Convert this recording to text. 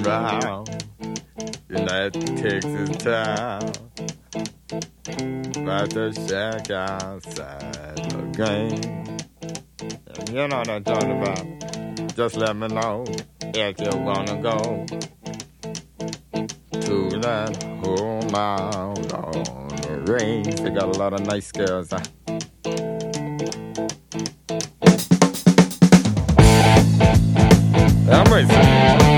round in that Texas town. About to shack outside the game. You know what I'm talking about. Just let me know if you wanna go to that home out on the range. They got a lot of nice girls. I'm racing.